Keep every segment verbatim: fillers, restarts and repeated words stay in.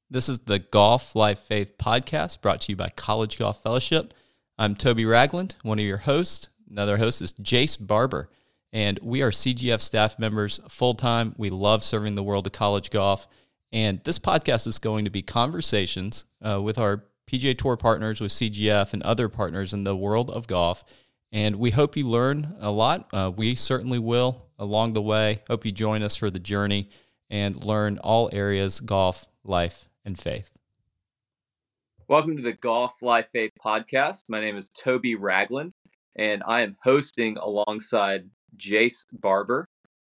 This is the Golf Life Faith podcast brought to you by College Golf Fellowship. I'm Toby Ragland, one of your hosts. Another host is Jace Barber, and we are C G F staff members full-time. We love serving the world of college golf, and this podcast is going to be conversations uh, with our P G A Tour partners, with C G F and other partners in the world of golf, and we hope you learn a lot. Uh, we certainly will along the way. Hope you join us for the journey and learn all areas golf, life, and faith. Welcome to the Golf Life Faith podcast. My name is Toby Ragland, and I am hosting alongside Jace Barber.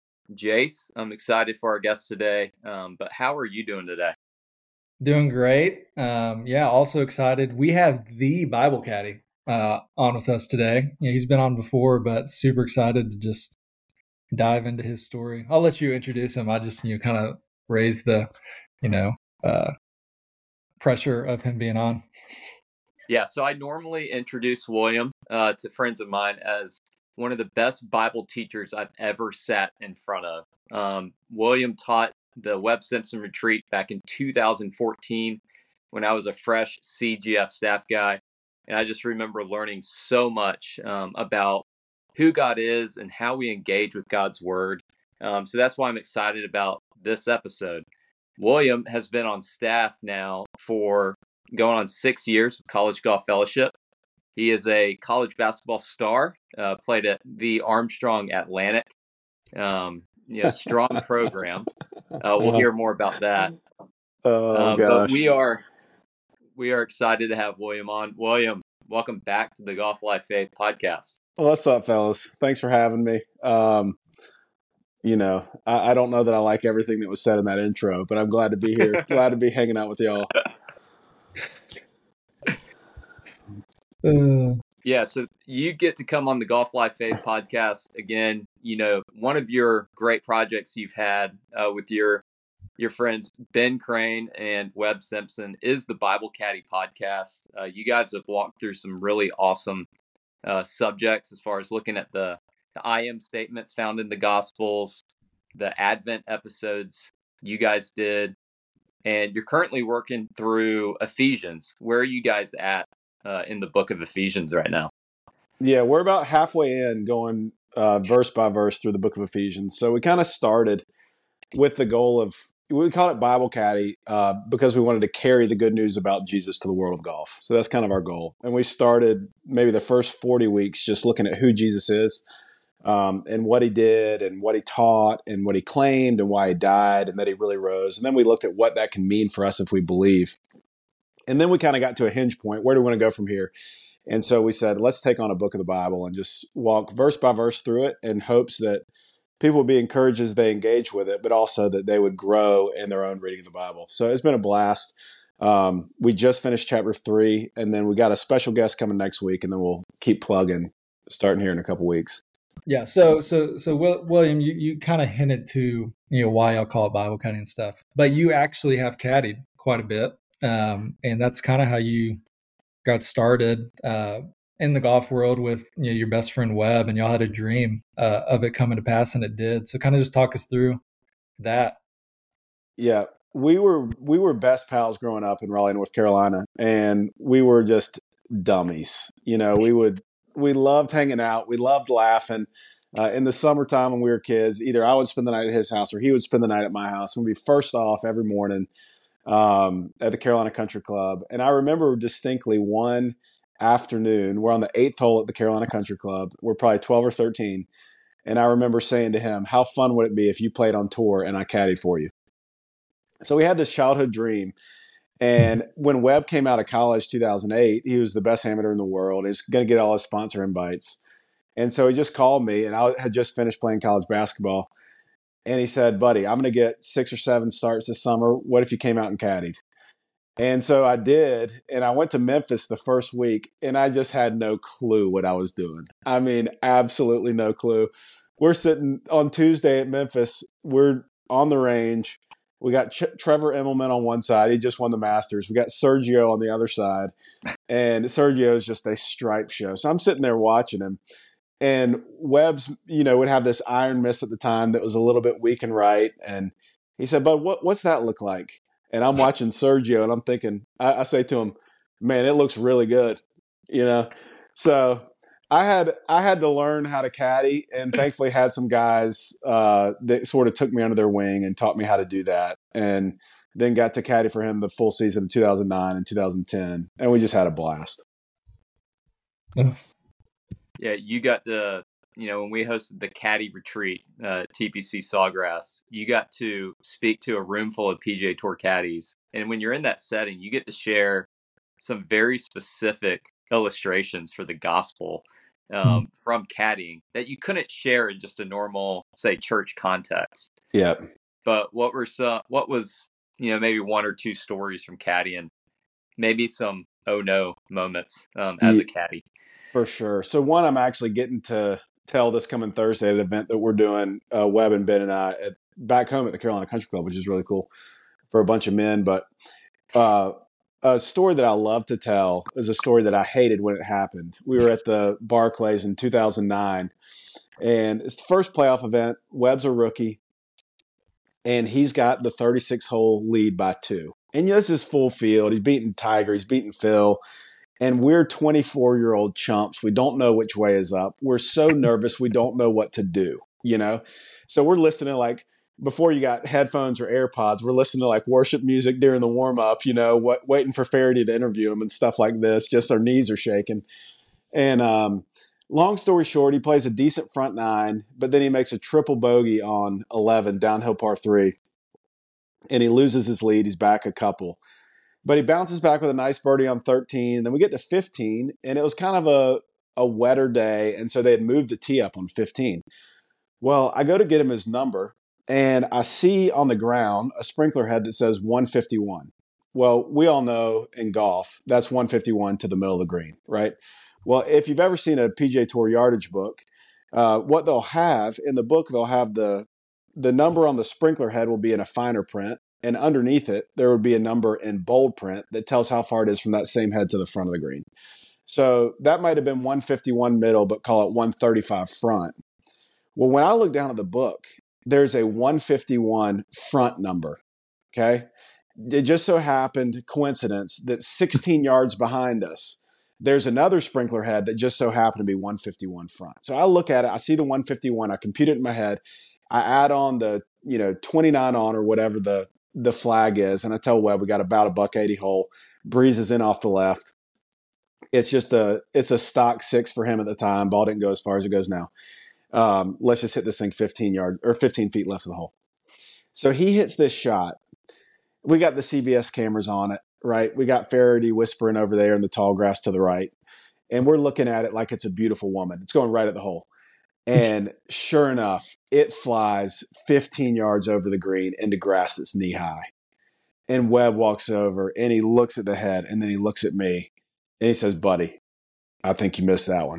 Jace, I'm excited for our guest today, um, but how are you doing today? Doing great. Um, yeah, also excited. We have the Bible Caddy uh, on with us today. Yeah, he's been on before, but super excited to just dive into his story. I'll let you introduce him. I just, you know, kind of raise the, you know, uh, pressure of him being on. Yeah, so I normally introduce William uh, to friends of mine as one of the best Bible teachers I've ever sat in front of. Um, William taught the Webb Simpson Retreat back in two thousand fourteen when I was a fresh C G F staff guy. And I just remember learning so much um, about who God is and how we engage with God's word. Um, so that's why I'm excited about this episode. William has been on staff now for going on six years with College Golf Fellowship. He is a college basketball star, uh, played at the Armstrong Atlantic. Um, you know, strong program. Uh, we'll hear more about that. Oh, um, gosh. But we are we are excited to have William on. William, welcome back to the Golf Life Faith podcast. What's up, fellas? Thanks for having me. Um, you know, I, I don't know that I like everything that was said in that intro, but I'm glad to be here. Glad to be hanging out with y'all. Uh, Yeah, so you get to come on the Golf Life Faith podcast again. You know, one of your great projects you've had uh, with your your friends Ben Crane and Webb Simpson is the Bible Caddy podcast. Uh, you guys have walked through some really awesome uh, subjects as far as looking at the, the I am statements found in the Gospels, the Advent episodes you guys did, and you're currently working through Ephesians. Where are you guys at uh, in the book of Ephesians right now? Yeah, we're about halfway in going uh, verse by verse through the book of Ephesians. So we kind of started with the goal of, we call it Bible Caddy uh, because we wanted to carry the good news about Jesus to the world of golf. So that's kind of our goal. And we started maybe the first forty weeks just looking at who Jesus is um, and what he did and what he taught and what he claimed and why he died and that he really rose. And then we looked at what that can mean for us if we believe. And then we kind of got to a hinge point. Where do we want to go from here? And so we said, let's take on a book of the Bible and just walk verse by verse through it in hopes that people would be encouraged as they engage with it, but also that they would grow in their own reading of the Bible. So it's been a blast. Um, we just finished chapter three, and then we got a special guest coming next week, and then we'll keep plugging starting here in a couple weeks. yeah. So, so, so, Will, William, you, you kind of hinted to, you know, why I'll call it Bible caddy and stuff, but you actually have caddied quite a bit. Um, and that's kind of how you got started, uh, in the golf world with, you know, your best friend Webb, and y'all had a dream uh, of it coming to pass, and it did. So kind of just talk us through that. Yeah, we were we were best pals growing up in Raleigh, North Carolina, and we were just dummies. You know, we would we loved hanging out, we loved laughing. Uh, in the summertime when we were kids, either I would spend the night at his house or he would spend the night at my house, and we'd be first off every morning um, at the Carolina Country Club. And I remember distinctly one afternoon, we're on the eighth hole at the Carolina Country Club. We're probably twelve or thirteen. And I remember saying to him, how fun would it be if you played on tour and I caddied for you? So we had this childhood dream. And when Webb came out of college, two thousand eight, he was the best amateur in the world. He's going to get all his sponsor invites. And so he just called me, and I had just finished playing college basketball. And he said, buddy, I'm going to get six or seven starts this summer. What if you came out and caddied? And so I did, and I went to Memphis the first week, and I just had no clue what I was doing. I mean, absolutely no clue. We're sitting on Tuesday at Memphis. We're on the range. We got Ch- Trevor Immelman on one side. He just won the Masters. We got Sergio on the other side, and Sergio is just a stripe show. So I'm sitting there watching him, and Webb's, you know, would have this iron miss at the time that was a little bit weak and right, and he said, "Bud, what, what's that look like?" And I'm watching Sergio, and I'm thinking, I, I say to him, man, it looks really good, you know? So I had I had to learn how to caddy, and thankfully had some guys uh, that sort of took me under their wing and taught me how to do that. And then got to caddy for him the full season of two thousand nine and two thousand ten, and we just had a blast. Yeah, you got to, you know, when we hosted the caddy retreat, uh, T P C Sawgrass, you got to speak to a room full of P G A Tour caddies. And when you're in that setting, you get to share some very specific illustrations for the gospel um, mm. from caddying that you couldn't share in just a normal, say, church context. Yeah. But what were some, what was, you know, maybe one or two stories from caddying, maybe some oh no moments um, as yeah, a caddy? For sure. So one, I'm actually getting to tell this coming Thursday at an event that we're doing, uh, Webb and Ben and I, at, back home at the Carolina Country Club, which is really cool for a bunch of men. But uh, a story that I love to tell is a story that I hated when it happened. We were at the Barclays in two thousand nine, and it's the first playoff event. Webb's a rookie, and he's got the thirty-six hole lead by two. And this is full field. He's beating Tiger. He's beating Phil. And we're twenty-four-year-old chumps. We don't know which way is up. We're so nervous. We don't know what to do, you know? So we're listening like, before you got headphones or AirPods, we're listening to like worship music during the warm-up, you know, what, waiting for Faraday to interview him and stuff like this. Just our knees are shaking. And um, long story short, he plays a decent front nine, but then he makes a triple bogey on eleven, downhill par three. And he loses his lead. He's back a couple. But he bounces back with a nice birdie on thirteen. Then we get to fifteen, and it was kind of a, a wetter day, and so they had moved the tee up on fifteen. Well, I go to get him his number, and I see on the ground a sprinkler head that says one fifty-one. Well, we all know in golf, that's one fifty-one to the middle of the green, right? Well, if you've ever seen a P G A Tour yardage book, uh, what they'll have, in the book, they'll have the the number on the sprinkler head will be in a finer print. And underneath it, there would be a number in bold print that tells how far it is from that same head to the front of the green. So that might have been one fifty-one middle, but call it one thirty-five front. Well, when I look down at the book, there's a one fifty-one front number, okay? It just so happened, coincidence, that sixteen yards behind us, there's another sprinkler head that just so happened to be one fifty-one front. So I look at it, I see the one fifty-one, I compute it in my head, I add on the, you know, twenty-nine on or whatever the the flag is. And I tell Webb, we got about a buck eighty hole, breezes in off the left. It's just a, it's a stock six for him at the time. Ball didn't go as far as it goes now. Um, let's just hit this thing fifteen yard or fifteen feet left of the hole. So he hits this shot. We got the C B S cameras on it, right? We got Faraday whispering over there in the tall grass to the right. And we're looking at it like it's a beautiful woman. It's going right at the hole. And sure enough, it flies fifteen yards over the green into grass that's knee high. And Webb walks over and he looks at the head and then he looks at me and he says, buddy, I think you missed that one.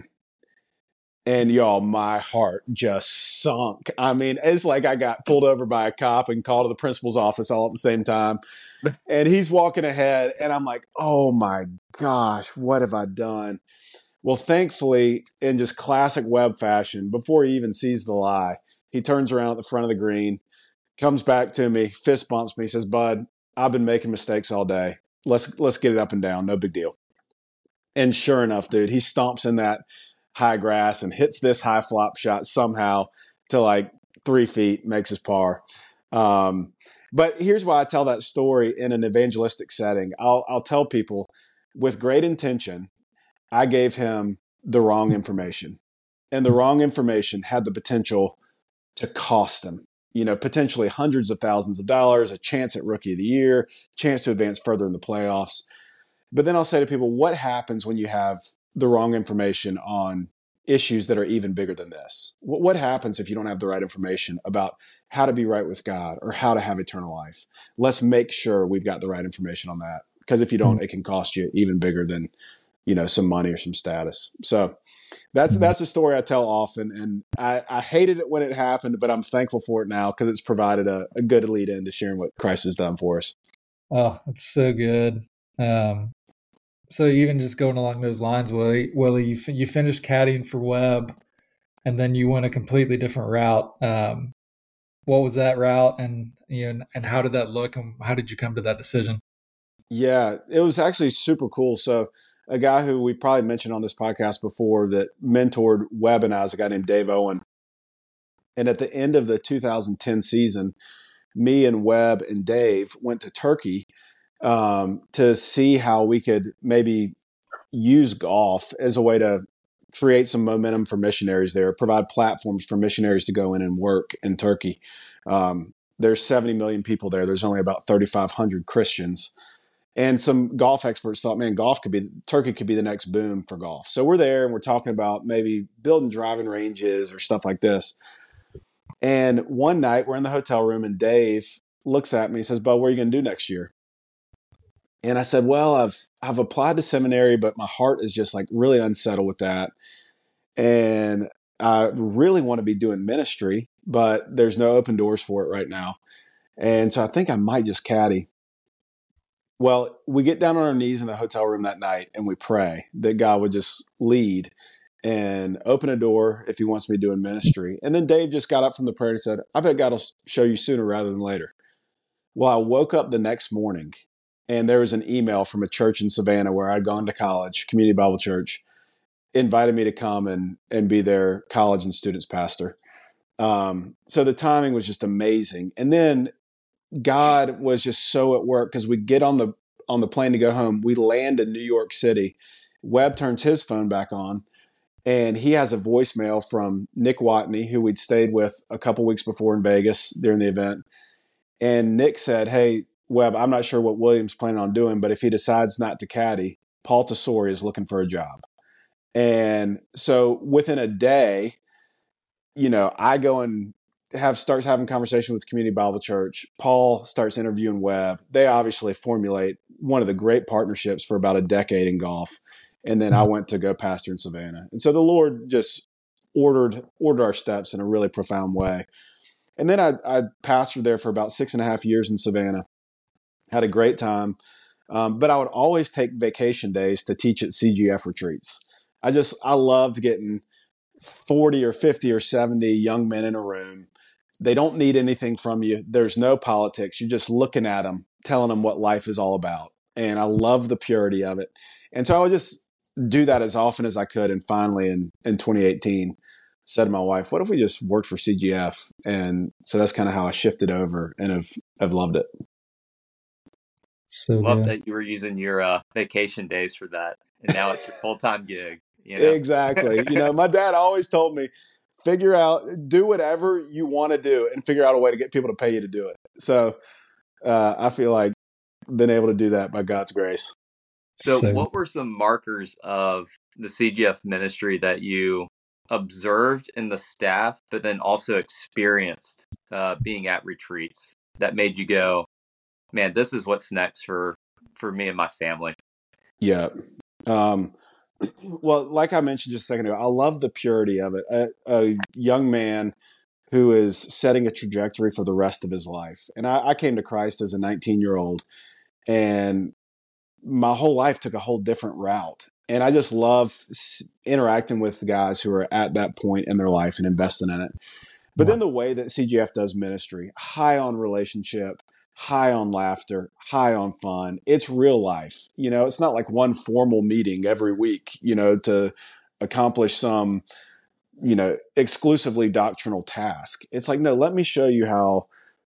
And y'all, my heart just sunk. I mean, it's like I got pulled over by a cop and called to the principal's office all at the same time. And he's walking ahead and I'm like, oh my gosh, what have I done? Well, thankfully, in just classic Webb fashion, before he even sees the lie, he turns around at the front of the green, comes back to me, fist bumps me, says, bud, I've been making mistakes all day. Let's let's get it up and down. No big deal. And sure enough, dude, he stomps in that high grass and hits this high flop shot somehow to like three feet, makes his par. Um, but here's why I tell that story in an evangelistic setting. I'll I'll tell people with great intention, I gave him the wrong information, and the wrong information had the potential to cost him, you know, potentially hundreds of thousands of dollars, a chance at Rookie of the Year, chance to advance further in the playoffs. But then I'll say to people, what happens when you have the wrong information on issues that are even bigger than this? What, what happens if you don't have the right information about how to be right with God or how to have eternal life? Let's make sure we've got the right information on that, because if you don't, it can cost you even bigger than, you know, some money or some status. So that's that's a story I tell often, and I, I hated it when it happened, but I'm thankful for it now because it's provided a, a good lead in to sharing what Christ has done for us. Oh, it's so good. Um, so even just going along those lines, Willie, Willie, you you finished caddying for Webb, and then you went a completely different route. Um, what was that route, and you know, and how did that look, and how did you come to that decision? Yeah, it was actually super cool. So a guy who we probably mentioned on this podcast before that mentored Webb and I is a guy named Dave Owen. And at the end of the two thousand ten season, me and Webb and Dave went to Turkey um, to see how we could maybe use golf as a way to create some momentum for missionaries there, provide platforms for missionaries to go in and work in Turkey. Um, there's seventy million people there. There's only about thirty-five hundred Christians. And some golf experts thought, man, golf could be, Turkey could be the next boom for golf. So we're there and we're talking about maybe building driving ranges or stuff like this. And one night we're in the hotel room and Dave looks at me and says, Bo, what are you going to do next year? And I said, well, I've, I've applied to seminary, but my heart is just like really unsettled with that. And I really want to be doing ministry, but there's no open doors for it right now. And so I think I might just caddy. Well, we get down on our knees in the hotel room that night and we pray that God would just lead and open a door if he wants me doing ministry. And then Dave just got up from the prayer and said, I bet God will show you sooner rather than later. Well, I woke up the next morning and there was an email from a church in Savannah where I'd gone to college, Community Bible Church, invited me to come and, and be their college and students pastor. Um, so the timing was just amazing. And then God was just so at work because we get on the on the plane to go home. We land in New York City. Webb turns his phone back on, and he has a voicemail from Nick Watney, who we'd stayed with a couple weeks before in Vegas during the event. And Nick said, hey, Webb, I'm not sure what William's planning on doing, but if he decides not to caddy, Paul Tesori is looking for a job. And so within a day, you know, I go and have starts having conversation with Community Bible Church. Paul starts interviewing Webb. They obviously formulate one of the great partnerships for about a decade in golf. And then I went to go pastor in Savannah. And so the Lord just ordered ordered our steps in a really profound way. And then I, I pastored there for about six and a half years in Savannah. Had a great time. Um, but I would always take vacation days to teach at C G F retreats. I just, I loved getting forty or fifty or seventy young men in a room. They don't need anything from you. There's no politics. You're just looking at them, telling them what life is all about. And I love the purity of it. And so I would just do that as often as I could. And finally, in, in twenty eighteen, said to my wife, what if we just worked for C G F? And so that's kind of how I shifted over and have, have loved it. So Love good. that you were using your uh, vacation days for that. And now it's your full-time gig. You know? Exactly. You know, my dad always told me, figure out, do whatever you want to do and figure out a way to get people to pay you to do it. So uh, I feel like been able to do that by God's grace. So, So- what were some markers of the C G F ministry that you observed in the staff, but then also experienced uh, being at retreats that made you go, man, this is what's next for, for me and my family? Yeah. Um, well, like I mentioned just a second ago, I love the purity of it. A, a young man who is setting a trajectory for the rest of his life. And I, I came to Christ as a nineteen-year-old, and my whole life took a whole different route. And I just love s- interacting with the guys who are at that point in their life and investing in it. But then the way that C G F does ministry, high on relationship, high on laughter, high on fun. It's real life. You know, it's not like one formal meeting every week, you know, to accomplish some, you know, exclusively doctrinal task. It's like, no, let me show you how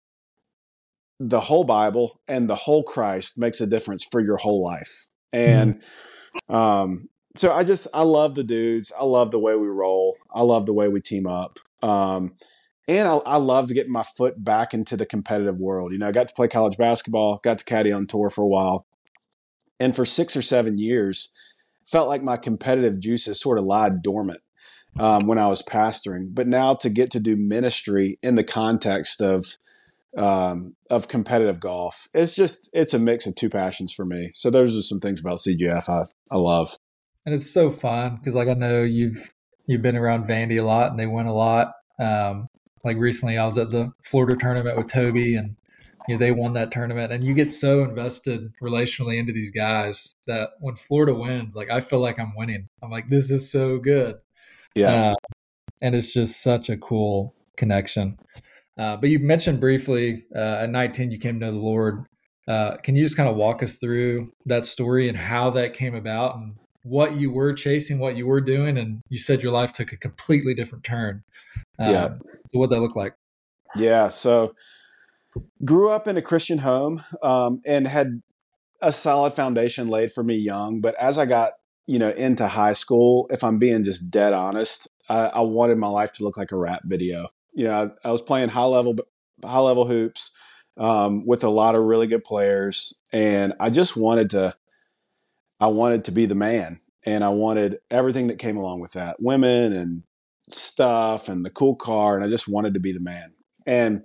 the whole Bible and the whole Christ makes a difference for your whole life. And um, so I just, I love the dudes. I love the way we roll. I love the way we team up. Um, and I, I love to get my foot back into the competitive world. You know, I got to play college basketball, got to caddy on tour for a while. And for six or seven years, felt like my competitive juices sort of lied dormant um, when I was pastoring. But now to get to do ministry in the context of um, of competitive golf, it's just, it's a mix of two passions for me. So those are some things about C G F I, I love. And it's so fun because, like, I know you've you've been around Vandy a lot, and they win a lot. Um, like recently, I was at the Florida tournament with Toby, and you know, they won that tournament. And you get so invested relationally into these guys that when Florida wins, like, I feel like I'm winning. I'm like, this is so good. Yeah. Uh, and it's just such a cool connection. Uh, but you mentioned briefly uh, at nineteen you came to know the Lord. Uh, can you just kind of walk us through that story and how that came about and what you were chasing, what you were doing? And you said your life took a completely different turn. Um, Yeah. So what that look like? Yeah. So grew up in a Christian home um, and had a solid foundation laid for me young. But as I got, you know, into high school, if I'm being just dead honest, I, I wanted my life to look like a rap video. You know, I, I was playing high level, high level hoops um, with a lot of really good players. And I just wanted to, I wanted to be the man, and I wanted everything that came along with that, women and stuff and the cool car. And I just wanted to be the man. And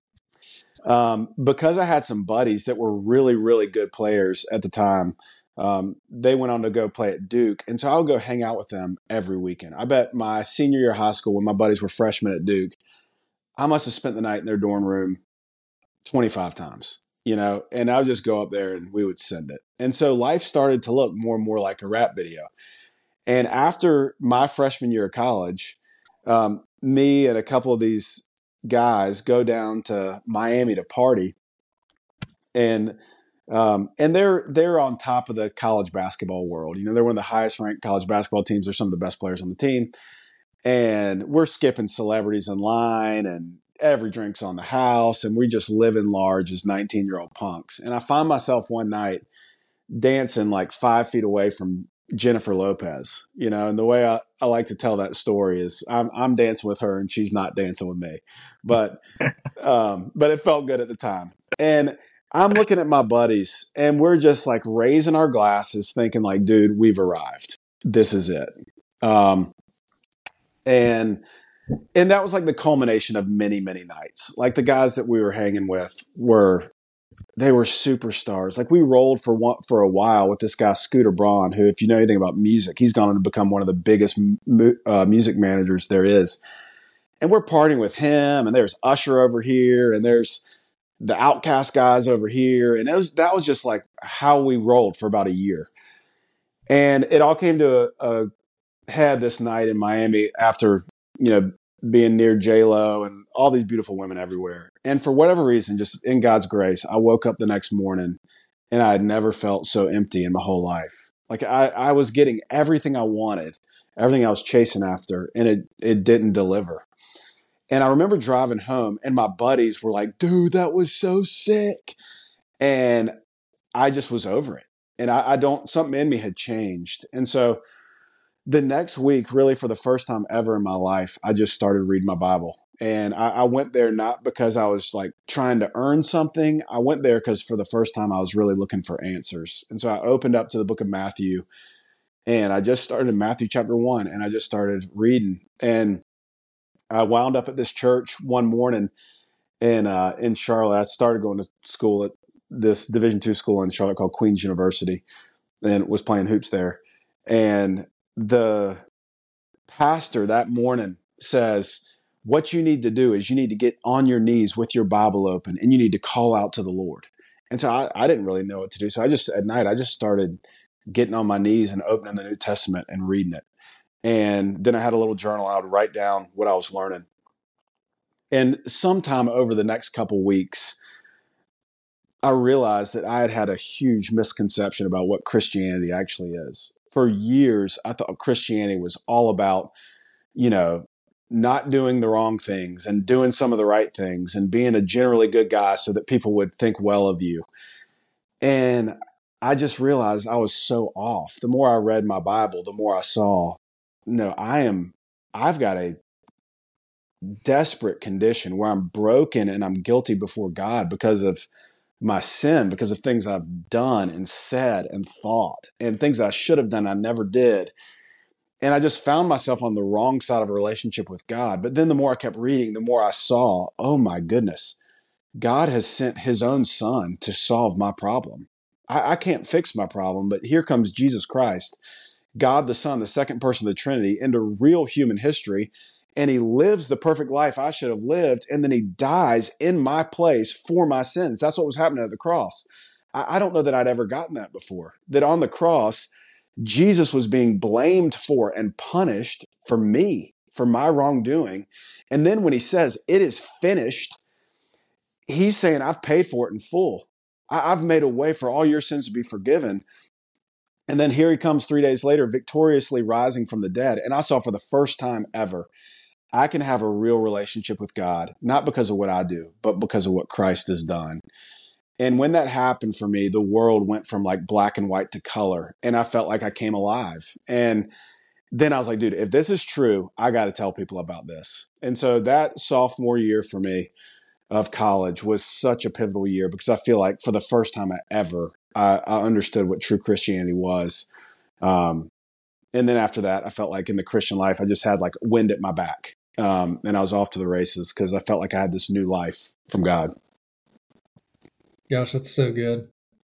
um, because I had some buddies that were really, really good players at the time, um, they went on to go play at Duke. And so I would go hang out with them every weekend. I bet my senior year of high school, when my buddies were freshmen at Duke, I must have spent the night in their dorm room twenty-five times, you know, and I would just go up there and we would send it. And so life started to look more and more like a rap video. And after my freshman year of college, um, me and a couple of these guys go down to Miami to party, and um, and they're they're on top of the college basketball world. You know, they're one of the highest ranked college basketball teams. They're some of the best players on the team, and we're skipping celebrities in line, and every drink's on the house, and we just live in large as nineteen year old punks. And I find myself one night dancing like five feet away from Jennifer Lopez, you know, and the way I, I like to tell that story is I'm, I'm dancing with her and she's not dancing with me, but, um, but it felt good at the time. And I'm looking at my buddies and we're just like raising our glasses thinking like, dude, we've arrived. This is it. Um, and, and that was like the culmination of many, many nights. Like the guys that we were hanging with were, they were superstars. Like we rolled for one, for a while with this guy, Scooter Braun, who, if you know anything about music, he's gone on to become one of the biggest mu- uh, music managers there is. And we're partying with him, and there's Usher over here, and there's the Outcast guys over here. And it was, that was just like how we rolled for about a year. And it all came to a, a head this night in Miami after, you know, being near J-Lo and all these beautiful women everywhere. And for whatever reason, just in God's grace, I woke up the next morning and I had never felt so empty in my whole life. Like I, I was getting everything I wanted, everything I was chasing after, and it, it didn't deliver. And I remember driving home and my buddies were like, dude, that was so sick. And I just was over it. And I, I don't, something in me had changed. And so the next week, really for the first time ever in my life, I just started reading my Bible. And I, I went there not because I was like trying to earn something. I went there because for the first time I was really looking for answers. And so I opened up to the book of Matthew and I just started in Matthew chapter one and I just started reading. And I wound up at this church one morning in, uh, in Charlotte. I started going to school at this Division two school in Charlotte called Queen's University and was playing hoops there. And the pastor that morning says, what you need to do is you need to get on your knees with your Bible open and you need to call out to the Lord. And so I, I didn't really know what to do. So I just, at night, I just started getting on my knees and opening the New Testament and reading it. And then I had a little journal. I would write down what I was learning. And sometime over the next couple weeks, I realized that I had had a huge misconception about what Christianity actually is. For years, I thought Christianity was all about, you know, not doing the wrong things and doing some of the right things and being a generally good guy so that people would think well of you. And I just realized I was so off. The more I read my Bible, the more I saw, no, I am, I've got a desperate condition where I'm broken and I'm guilty before God because of my sin, because of things I've done and said and thought and things that I should have done I never did. And I just found myself on the wrong side of a relationship with God. But then the more I kept reading, the more I saw, oh my goodness, God has sent his own son to solve my problem. I, I can't fix my problem, but here comes Jesus Christ, God the Son, the second person of the Trinity, into real human history. And he lives the perfect life I should have lived. And then he dies in my place for my sins. That's what was happening at the cross. I, I don't know that I'd ever gotten that before, that on the cross, Jesus was being blamed for and punished for me. for my wrongdoing. And then when he says it is finished, he's saying I've paid for it in full. I, I've made a way for all your sins to be forgiven. And then here he comes three days later, victoriously rising from the dead. And I saw for the first time ever, I can have a real relationship with God, not because of what I do, but because of what Christ has done. And when that happened for me, the world went from like black and white to color. And I felt like I came alive. And then I was like, dude, if this is true, I got to tell people about this. And so that sophomore year for me of college was such a pivotal year because I feel like for the first time I ever, I, I understood what true Christianity was. Um, and then after that, I felt like in the Christian life, I just had like wind at my back. Um, and I was off to the races because I felt like I had this new life from God. Gosh, that's so good.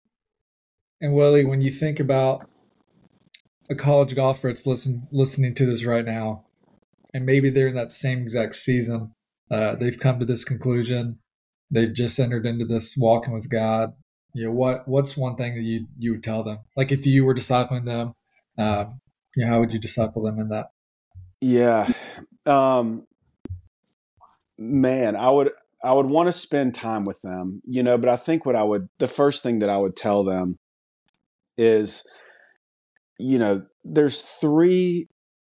And Willie, when you think about a college golfer that's listen, listening to this right now, and maybe they're in that same exact season, uh, they've come to this conclusion, they've just entered into this walking with God. You know, what what's one thing that you you would tell them? Like if you were discipling them, uh, you know, how would you disciple them in that? Yeah, um, man, I would. I would want to spend time with them, you know, but I think what I would, the first thing that I would tell them is, you know, there's three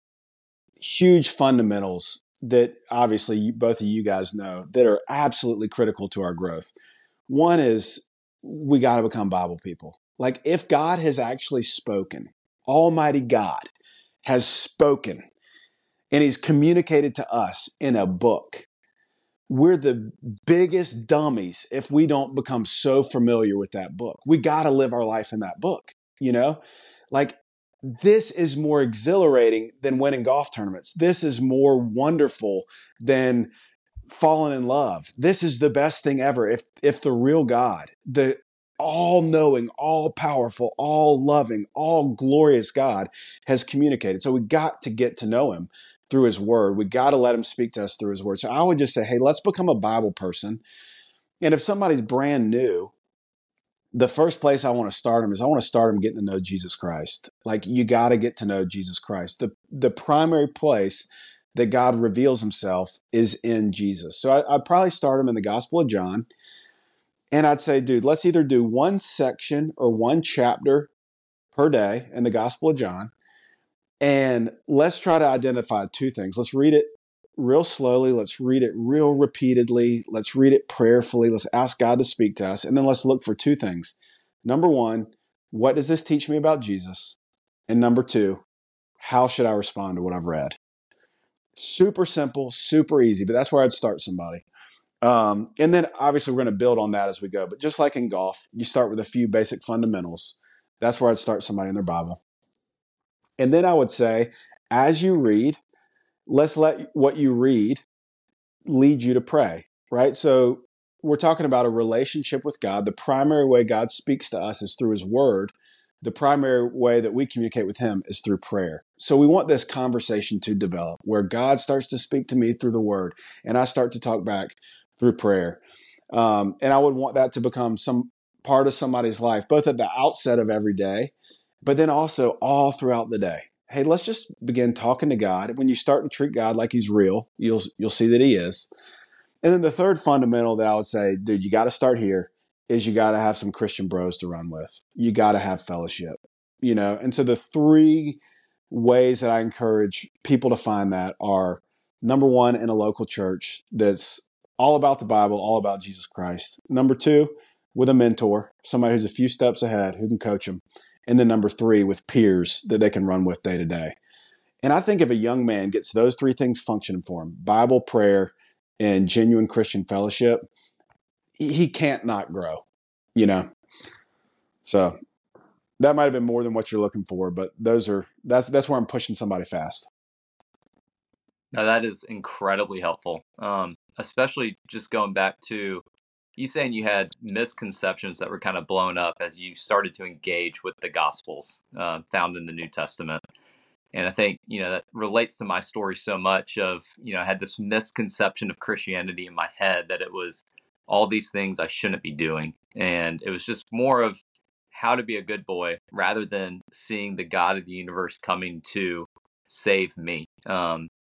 huge fundamentals that obviously you, both of you guys know that are absolutely critical to our growth. One is we got to become Bible people. Like if God has actually spoken, Almighty God has spoken and he's communicated to us in a book, we're the biggest dummies if we don't become so familiar with that book. We got to live our life in that book, you know? Like this is more exhilarating than winning golf tournaments. This is more wonderful than falling in love. This is the best thing ever. If if the real God, the all-knowing, all-powerful, all-loving, all-glorious God has communicated. So we got to get to know him through his word. We got to let him speak to us through his word. So I would just say, hey, let's become a Bible person. And if somebody's brand new, the first place I want to start them is I want to start them getting to know Jesus Christ. Like you got to get to know Jesus Christ. The, the primary place that God reveals himself is in Jesus. So I, I'd probably start them in the Gospel of John. And I'd say, dude, let's either do one section or one chapter per day in the Gospel of John. And let's try to identify two things. Let's read it real slowly. Let's read it real repeatedly. Let's read it prayerfully. Let's ask God to speak to us. And then let's look for two things. Number one, what does this teach me about Jesus? And number two, how should I respond to what I've read? Super simple, super easy, but that's where I'd start somebody. Um, and then obviously we're going to build on that as we go. But just like in golf, you start with a few basic fundamentals. That's where I'd start somebody in their Bible. And then I would say, as you read, let's let what you read lead you to pray, right? So we're talking about a relationship with God. The primary way God speaks to us is through his word. The primary way that we communicate with him is through prayer. So we want this conversation to develop where God starts to speak to me through the word and I start to talk back through prayer. Um, and I would want that to become some part of somebody's life, both at the outset of every day, but then also all throughout the day. Hey, let's just begin talking to God. When you start to treat God like he's real, you'll you'll see that he is. And then the third fundamental that I would say, dude, you got to start here, is you got to have some Christian bros to run with. You got to have fellowship, you know? And so the three ways that I encourage people to find that are, number one, in a local church that's all about the Bible, all about Jesus Christ. Number two, with a mentor, somebody who's a few steps ahead, who can coach them. And then number three, with peers that they can run with day to day. And I think if a young man gets those three things functioning for him, Bible, prayer, and genuine Christian fellowship, he can't not grow, you know? So that might have been more than what you're looking for, but those are, that's, that's where I'm pushing somebody fast. Now that is incredibly helpful. Um, especially just going back to you saying you had misconceptions that were kind of blown up as you started to engage with the Gospels uh, found in the New Testament. And I think, you know, that relates to my story so much of, you know, I had this misconception of Christianity in my head that it was all these things I shouldn't be doing. And it was just more of how to be a good boy rather than seeing the God of the universe coming to save me. Um,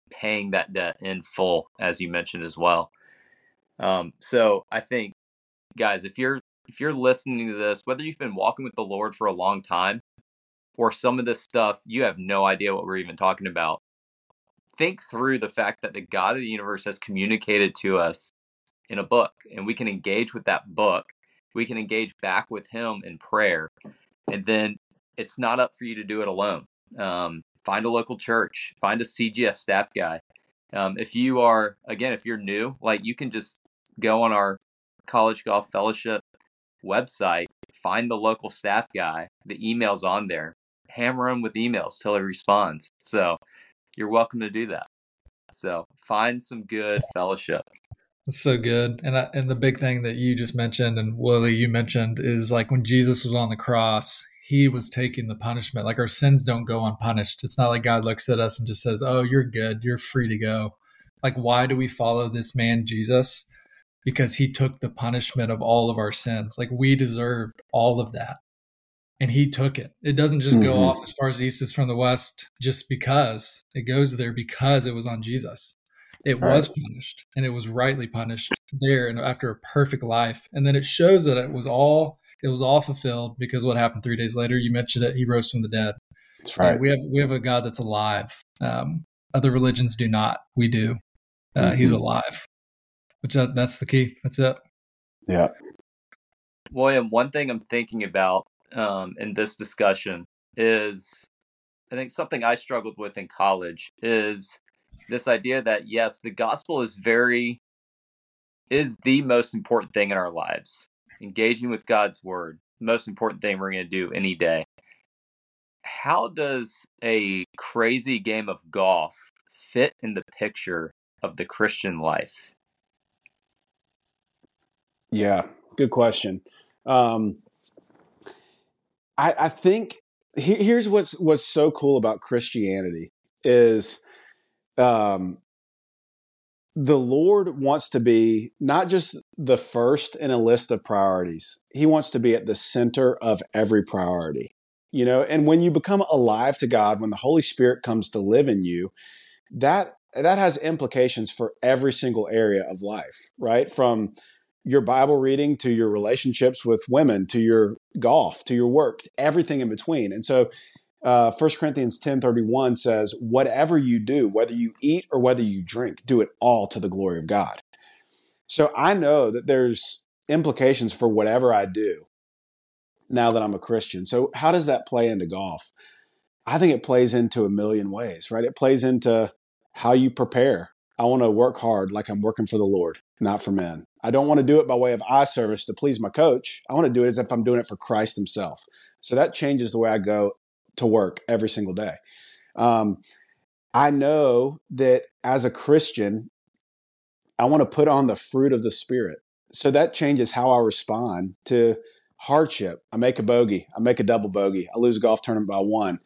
paying that debt in full, as you mentioned as well. Um, so I think, guys, if you're if you're listening to this, whether you've been walking with the Lord for a long time or some of this stuff, you have no idea what we're even talking about. Think through the fact that the God of the universe has communicated to us in a book, and we can engage with that book. We can engage back with him in prayer. And then it's not up for you to do it alone. Um, find a local church, find a C G F staff guy. Um, if you are, again, if you're new, like you can just go on our College Golf Fellowship website, find the local staff guy, the email's on there, hammer him with emails till he responds. So you're welcome to do that. So find some good fellowship. That's so good. And I, and the big thing that you just mentioned, and Willie, you mentioned, is like when Jesus was on the cross, he was taking the punishment. Like our sins don't go unpunished. It's not like God looks at us and just says, oh, you're good, you're free to go. Like, why do we follow this man, Jesus? Because he took the punishment of all of our sins. Like, we deserved all of that. And he took it. It doesn't just go Mhm. off as far as the east is from the west just because. It goes there because it was on Jesus. It Right. was punished, and it was rightly punished there and after a perfect life. And then it shows that it was all it was all fulfilled because what happened three days later? You mentioned it. He rose from the dead. That's And right. we have we have a God that's alive. Um, other religions do not. We do. Uh, He's Mhm. alive, which that, that's the key. That's it. Yeah. William, one thing I'm thinking about um, in this discussion is, I think something I struggled with in college is this idea that, yes, the gospel is very, is the most important thing in our lives. Engaging with God's word, most important thing we're going to do any day. How does a crazy game of golf fit in the picture of the Christian life? Yeah. Good question. Um, I, I think he- here's what's what's so cool about Christianity is um, the Lord wants to be not just the first in a list of priorities. He wants to be at the center of every priority. You know, and when you become alive to God, when the Holy Spirit comes to live in you, that that has implications for every single area of life, right? From your Bible reading to your relationships with women, to your golf, to your work, to everything in between. And so uh, First Corinthians ten thirty-one says, whatever you do, whether you eat or whether you drink, do it all to the glory of God. So I know that there's implications for whatever I do now that I'm a Christian. So how does that play into golf? I think it plays into a million ways, right? It plays into how you prepare. I want to work hard like I'm working for the Lord, not for men. I don't want to do it by way of eye service to please my coach. I want to do it as if I'm doing it for Christ himself. So that changes the way I go to work every single day. Um, I know that as a Christian, I want to put on the fruit of the Spirit. So that changes how I respond to hardship. I make a bogey. I make a double bogey. I lose a golf tournament by one.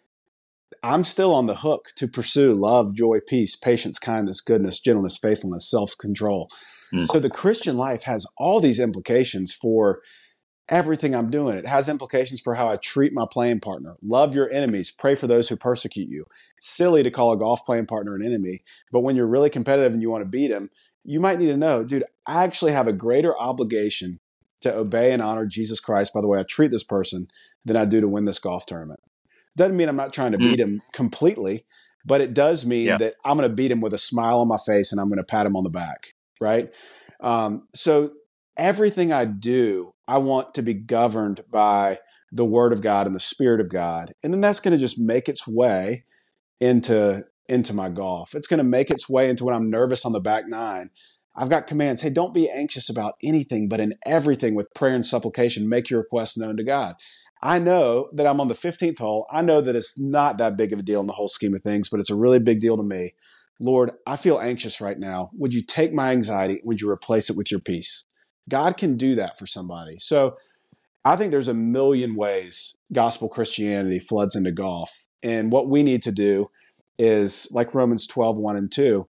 I'm still on the hook to pursue love, joy, peace, patience, kindness, goodness, gentleness, faithfulness, self-control. Mm. So the Christian life has all these implications for everything I'm doing. It has implications for how I treat my playing partner. Love your enemies. Pray for those who persecute you. It's silly to call a golf playing partner an enemy, but when you're really competitive and you want to beat him, you might need to know, dude, I actually have a greater obligation to obey and honor Jesus Christ by the way I treat this person than I do to win this golf tournament. Doesn't mean I'm not trying to beat him completely, but it does mean yeah. that I'm going to beat him with a smile on my face and I'm going to pat him on the back, right? Um, so everything I do, I want to be governed by the Word of God and the Spirit of God. And then that's going to just make its way into, into my golf. It's going to make its way into when I'm nervous on the back nine. I've got commands. Hey, don't be anxious about anything, but in everything with prayer and supplication, make your requests known to God. I know that I'm on the fifteenth hole. I know that it's not that big of a deal in the whole scheme of things, but it's a really big deal to me. Lord, I feel anxious right now. Would you take my anxiety? Would you replace it with your peace? God can do that for somebody. So I think there's a million ways gospel Christianity floods into golf. And what we need to do is, like Romans twelve, one and two,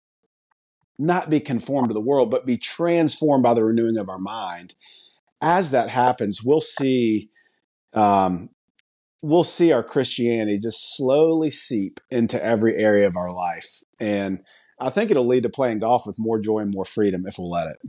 not be conformed to the world, but be transformed by the renewing of our mind. As that happens, we'll see Um, we'll see our Christianity just slowly seep into every area of our life. And I think it'll lead to playing golf with more joy and more freedom if we'll let it.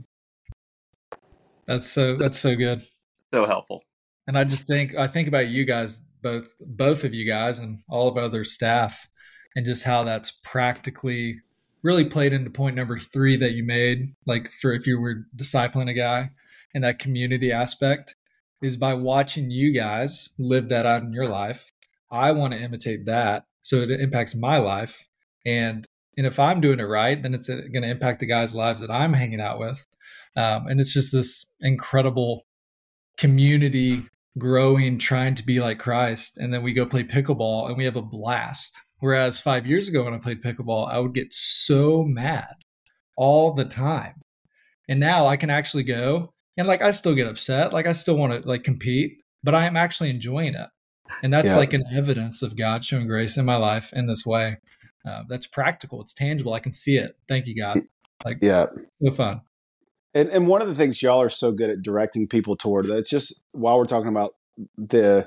That's so that's so good. So helpful. And I just think I think about you guys, both both of you guys and all of our other staff, and just how that's practically really played into point number three that you made, like for if you were discipling a guy, and that community aspect is by watching you guys live that out in your life. I want to imitate that so it impacts my life. And and if I'm doing it right, then it's going to impact the guys' lives that I'm hanging out with. Um, and it's just this incredible community growing, trying to be like Christ. And then we go play pickleball and we have a blast. Whereas five years ago when I played pickleball, I would get so mad all the time. And now I can actually go and like, I still get upset. Like I still want to like compete, but I am actually enjoying it. And that's yeah. like an evidence of God showing grace in my life in this way. Uh, that's practical. It's tangible. I can see it. Thank you, God. Like, yeah, so fun. And and one of the things y'all are so good at directing people toward, it's just while we're talking about the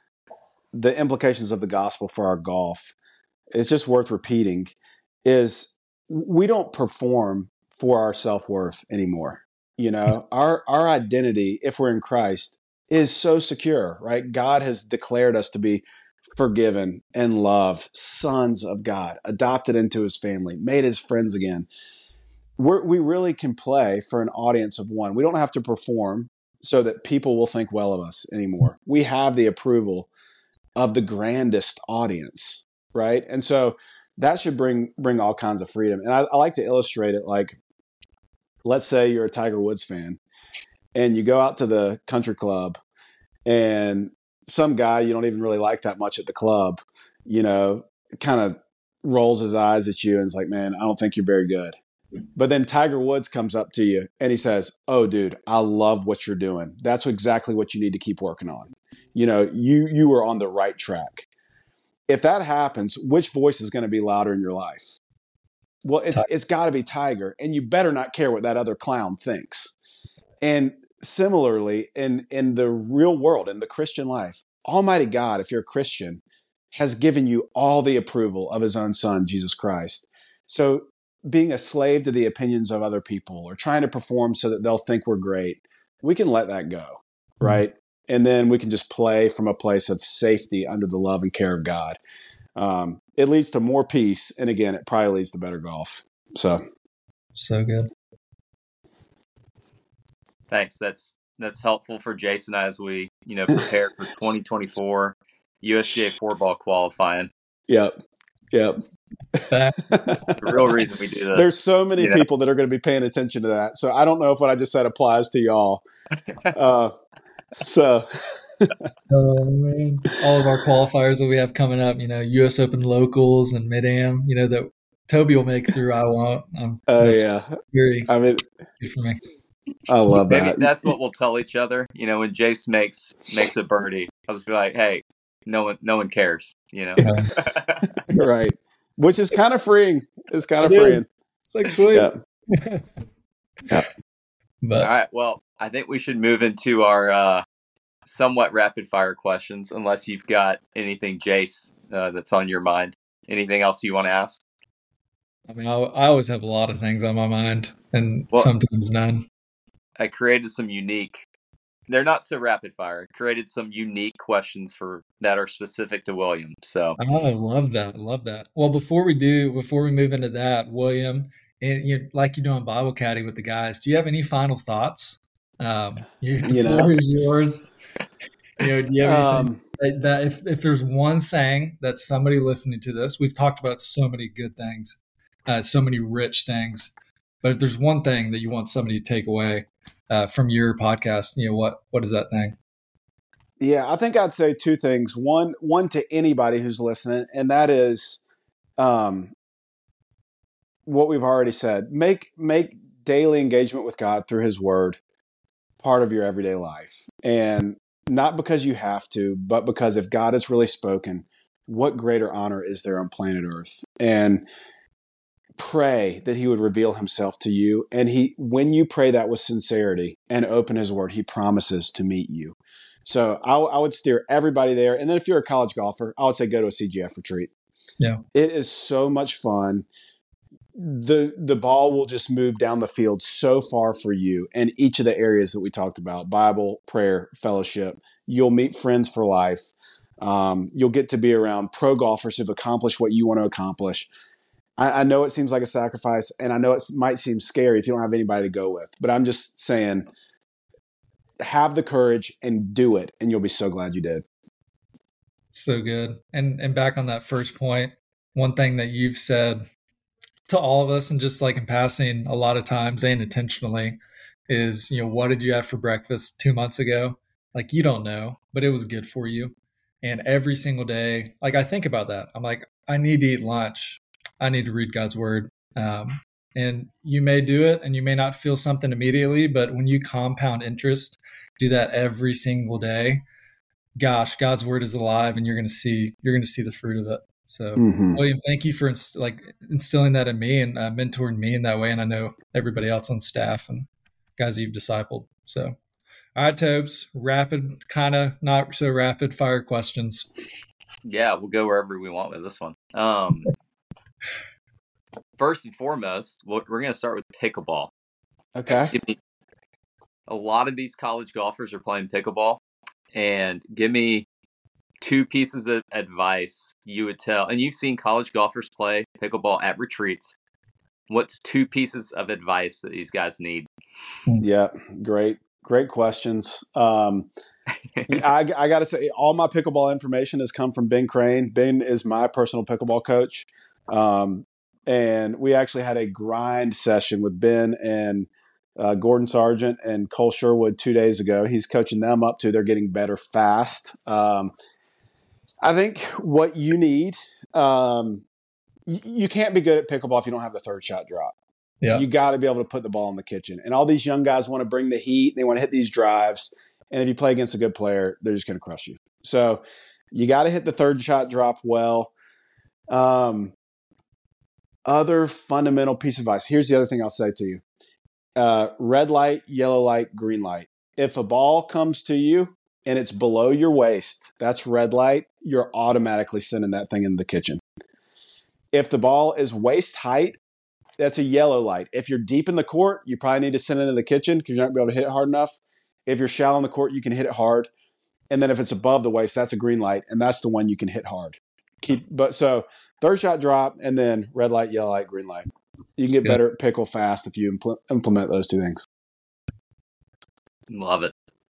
the implications of the gospel for our golf, it's just worth repeating, is we don't perform for our self-worth anymore. You know, our our identity, if we're in Christ, is so secure, right? God has declared us to be forgiven and loved, sons of God, adopted into his family, made his friends again. We're, we really can play for an audience of one. We don't have to perform so that people will think well of us anymore. We have the approval of the grandest audience, right? And so that should bring bring all kinds of freedom. And I, I like to illustrate it like, let's say you're a Tiger Woods fan and you go out to the country club and some guy you don't even really like that much at the club, you know, kind of rolls his eyes at you and is like, man, I don't think you're very good. But then Tiger Woods comes up to you and he says, oh, dude, I love what you're doing. That's exactly what you need to keep working on. You know, you you are on the right track. If that happens, which voice is going to be louder in your life? Well, it's it's got to be Tiger, and you better not care what that other clown thinks. And similarly, in, in the real world, in the Christian life, Almighty God, if you're a Christian, has given you all the approval of his own son, Jesus Christ. So being a slave to the opinions of other people or trying to perform so that they'll think we're great, we can let that go, right? Mm-hmm. And then we can just play from a place of safety under the love and care of God. Um, it leads to more peace. And again, it probably leads to better golf. So, so good. Thanks. That's that's helpful for Jason as we, you know, prepare for twenty twenty-four U S G A four ball qualifying. Yep. Yep. The real reason we do this. There's so many you know? people that are going to be paying attention to that. So I don't know if what I just said applies to y'all. Uh, so. Oh man! All of our qualifiers that we have coming up, you know, U S Open locals and Mid-Am, you know, that Toby will make through. I won't. Um, oh yeah, very I mean, good for me. I love that. Maybe that's what we'll tell each other. You know, when Jace makes makes a birdie, I'll just be like, "Hey, no one, no one cares." You know, yeah. Right? Which is kind of freeing. It's kind of it freeing. Is. It's like sweet. Yeah. Yeah. But all right. Well, I think we should move into our uh, somewhat rapid fire questions, unless you've got anything, Jace, uh, that's on your mind. Anything else you want to ask? I mean, I, I always have a lot of things on my mind, and well, sometimes none. I created some unique. They're not so rapid fire. I created some unique questions for that are specific to William. So I love that. I love that. Well, before we do, before we move into that, William, and you like you do on Bible Caddy with the guys, do you have any final thoughts? Um, you, the you floor know. is yours. You know, do you have anything Um, that, that if, if there's one thing that somebody listening to this, we've talked about so many good things, uh, so many rich things, but if there's one thing that you want somebody to take away uh, from your podcast, you know, what what is that thing? Yeah, I think I'd say two things. One, one to anybody who's listening, and that is um, what we've already said. Make make daily engagement with God through his word part of your everyday life. And not because you have to, but because if God has really spoken, what greater honor is there on planet Earth? And pray that he would reveal himself to you. And he, when you pray that with sincerity and open his word, he promises to meet you. So I, I would steer everybody there. And then if you're a college golfer, I would say go to a C G F retreat. Yeah. It is so much fun. The the ball will just move down the field so far for you in each of the areas that we talked about: Bible, prayer, fellowship. You'll meet friends for life. Um, you'll get to be around pro golfers who've accomplished what you want to accomplish. I, I know it seems like a sacrifice, and I know it might seem scary if you don't have anybody to go with, but I'm just saying, have the courage and do it, and you'll be so glad you did. So good. And and back on that first point, one thing that you've said to all of us, and just like in passing a lot of times and intentionally, is, you know, what did you have for breakfast two months ago? Like, you don't know, but it was good for you. And every single day, like, I think about that. I'm like, I need to eat lunch. I need to read God's word. Um, and you may do it and you may not feel something immediately, but when you compound interest, do that every single day, gosh, God's word is alive, and you're going to see, you're going to see the fruit of it. So mm-hmm. William, thank you for inst- like instilling that in me and uh, mentoring me in that way. And I know everybody else on staff and guys you've discipled. So, all right, Tobes, rapid, kind of not so rapid fire questions. Yeah, we'll go wherever we want with this one. Um, first and foremost, we're going to start with pickleball. Okay. Give me, a lot of these college golfers are playing pickleball, and give me two pieces of advice you would tell, and you've seen college golfers play pickleball at retreats. What's two pieces of advice that these guys need? Yeah, great, great questions. Um, I, I got to say, all my pickleball information has come from Ben Crane. Ben is my personal pickleball coach. Um, and we actually had a grind session with Ben and uh, Gordon Sargent and Cole Sherwood two days ago. He's coaching them up to, they're getting better fast. Um, I think what you need, um, you, you can't be good at pickleball if you don't have the third shot drop. Yeah. You got to be able to put the ball in the kitchen. And all these young guys want to bring the heat. They want to hit these drives. And if you play against a good player, they're just going to crush you. So you got to hit the third shot drop well. Um, other fundamental piece of advice. Here's the other thing I'll say to you. Uh, red light, yellow light, green light. If a ball comes to you and it's below your waist, that's red light. You're automatically sending that thing in the kitchen. If the ball is waist height, that's a yellow light. If you're deep in the court, you probably need to send it into the kitchen because you're not going to be able to hit it hard enough. If you're shallow in the court, you can hit it hard. And then if it's above the waist, that's a green light, and that's the one you can hit hard. Keep, but so third shot drop, and then red light, yellow light, green light. You can get better at pickle fast if you impl- implement those two things. Love it.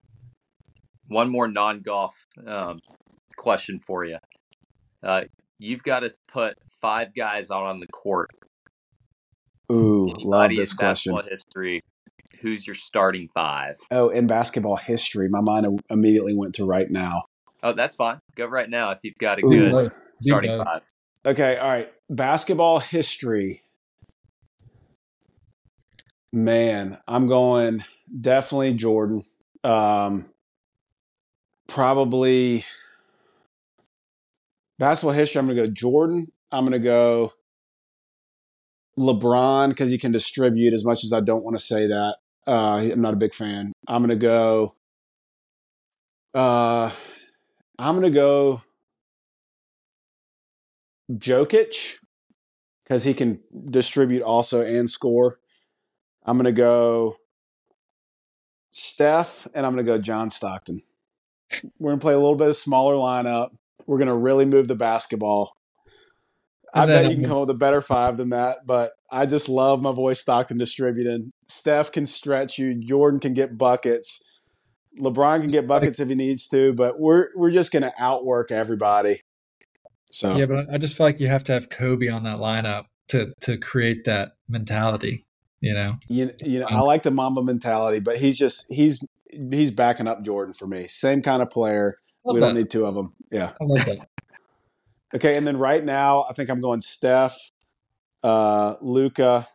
One more non-golf um, question for you. Uh, you've got to put five guys out on the court. Ooh, Anybody love this in question. Basketball history, who's your starting five? Oh, in basketball history, my mind immediately went to right now. Oh, that's fine. Go right now if you've got a Ooh. good starting Ooh. five. Okay, all right. Basketball history. Man, I'm going definitely Jordan. Um, probably basketball history, I'm going to go Jordan. I'm going to go LeBron because he can distribute, as much as I don't want to say that. Uh, I'm not a big fan. I'm going to go uh, I'm going to go Jokic because he can distribute also and score. I'm going to go Steph, and I'm going to go John Stockton. We're going to play a little bit of smaller lineup. We're going to really move the basketball. I bet you can come up with a better five than that, but I just love my boy Stockton distributing. Steph can stretch you. Jordan can get buckets. LeBron can get buckets if he needs to, but we're we're just going to outwork everybody. So yeah, but I just feel like you have to have Kobe on that lineup to to create that mentality. You know, you, you know, um, I like the Mamba mentality, but he's just he's he's backing up Jordan for me. Same kind of player. We don't that. need two of them. Yeah. I love that. Okay, and then right now, I think I'm going Steph, uh, Luka,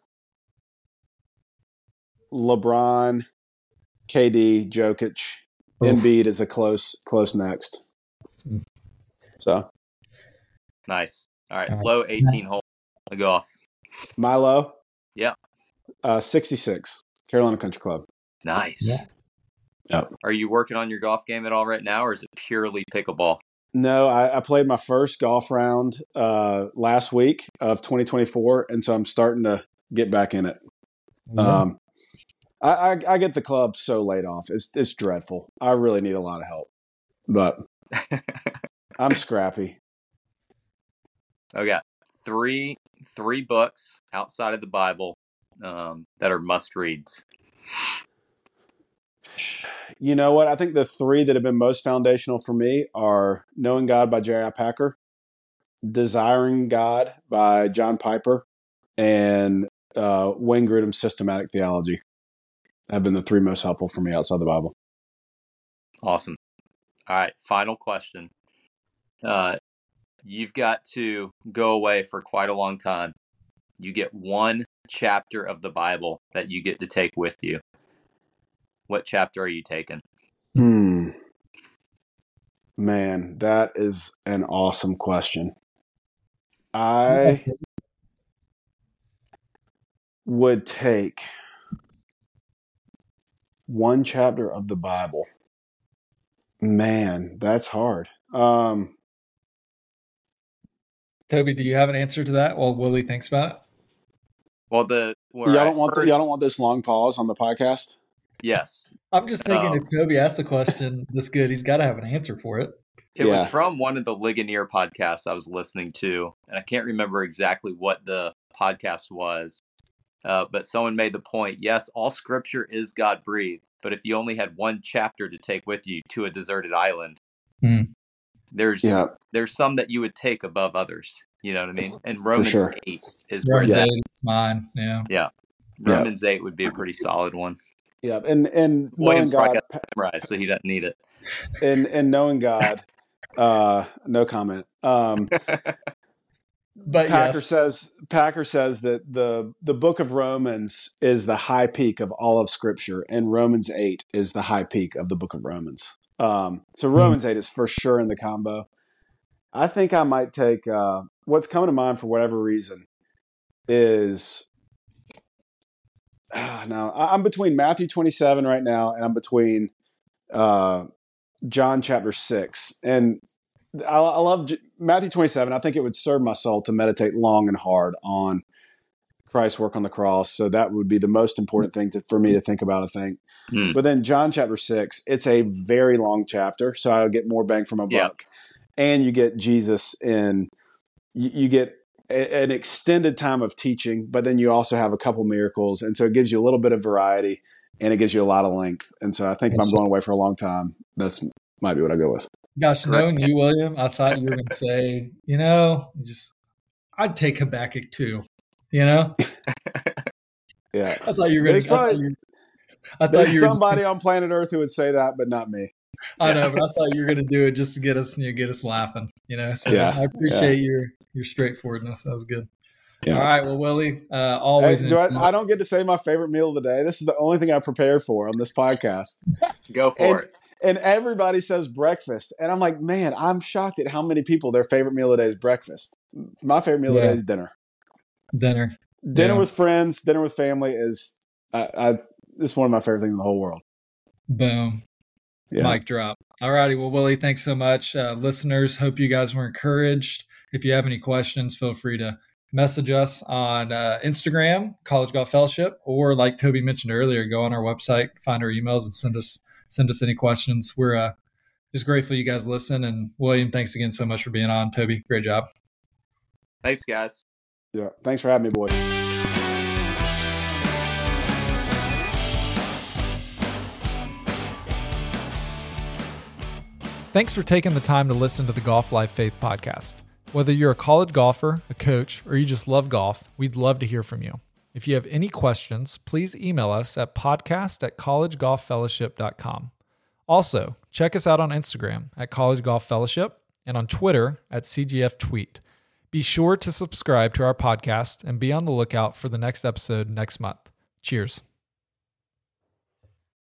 LeBron, K D, Jokic, oh. Embiid is a close close next. So nice. All right, low eighteen hole to go off. My low? Yeah. Uh, sixty-six, Carolina Country Club. Nice. Yep. Are you working on your golf game at all right now, or is it purely pickleball? No, I, I played my first golf round uh, last week of twenty twenty-four, and so I'm starting to get back in it. Yeah. Um, I, I, I get the club so laid off. It's it's dreadful. I really need a lot of help, but I'm scrappy. I got three three books outside of the Bible um, that are must reads. You know what? I think the three that have been most foundational for me are Knowing God by J I. Packer, Desiring God by John Piper, and uh, Wayne Grudem's Systematic Theology have been the three most helpful for me outside the Bible. Awesome. All right, final question. Uh, you've got to go away for quite a long time. You get one chapter of the Bible that you get to take with you. What chapter are you taking? Hmm. Man, that is an awesome question. I would take one chapter of the Bible. Man, that's hard. Um, Toby, do you have an answer to that while Willie thinks about it? Well, the y'all don't want the, y'all don't want this long pause on the podcast? Yes. I'm just thinking um, if Toby asks a question this good, he's got to have an answer for it. It Yeah. was from one of the Ligonier podcasts I was listening to, and I can't remember exactly what the podcast was, uh, but someone made the point, yes, all scripture is God-breathed, but if you only had one chapter to take with you to a deserted island, Hmm. there's Yeah. there's some that you would take above others. You know what I mean? And Romans sure. eight is where Romans that, eight is mine. Yeah. yeah, Romans eight would be a pretty solid one. Yeah. And, and knowing Williams probably God, got it memorized, so he doesn't need it. and, and knowing God, uh, no comment. Um, But Packer yes, says Packer says that the the book of Romans is the high peak of all of Scripture, and Romans eight is the high peak of the book of Romans. Um, so Romans eight is for sure in the combo. I think I might take uh, what's coming to mind for whatever reason is uh, now I'm between Matthew twenty-seven right now, and I'm between uh, John chapter six, and I, I love J- Matthew twenty-seven. I think it would serve my soul to meditate long and hard on Christ's work on the cross. So that would be the most important thing to, for me to think about, I think. Hmm. But then John chapter six, it's a very long chapter, so I'll get more bang for my Yeah. buck. And you get Jesus in, you, you get a, an extended time of teaching, but then you also have a couple miracles. And so it gives you a little bit of variety and it gives you a lot of length. And so I think if I'm going away for a long time, that's might be what I go with. gosh, Correct. knowing you, William, I thought you were going to say, you know, just I'd take Habakkuk too. You know, Yeah. I thought you were going There's to. I thought probably- you. I thought There's you were somebody on planet Earth who would say that, but not me. I know, but I thought you were going to do it just to get us, you know, get us laughing. You know, so Yeah, I appreciate your your straightforwardness. That was good. Yeah. All right, well, Willie, uh, Hey, always. do I, I don't get to say my favorite meal of the day. This is the only thing I prepared for on this podcast. Go for And, it. and everybody says breakfast. And I'm like, man, I'm shocked at how many people their favorite meal of the day is breakfast. My favorite meal of the Yeah. day is dinner. dinner. Dinner Yeah. with friends, dinner with family is I, I it's one of my favorite things in the whole world. Boom. Yeah. Mic drop. All righty. Well, Willie, thanks so much. Uh, listeners, hope you guys were encouraged. If you have any questions, feel free to message us on uh, Instagram, College Golf Fellowship, or like Toby mentioned earlier, go on our website, find our emails, and send us send us any questions. We're uh, just grateful you guys listen. And William, thanks again so much for being on. Toby, great job. Thanks, guys. Yeah. Thanks for having me, boys. Thanks for taking the time to listen to the Golf Life Faith podcast. Whether you're a college golfer, a coach, or you just love golf, we'd love to hear from you. If you have any questions, please email us at podcast at college golf fellowship dot com. Also, check us out on Instagram at College Golf Fellowship and on Twitter at C G F Tweet. Be sure to subscribe to our podcast and be on the lookout for the next episode next month. Cheers.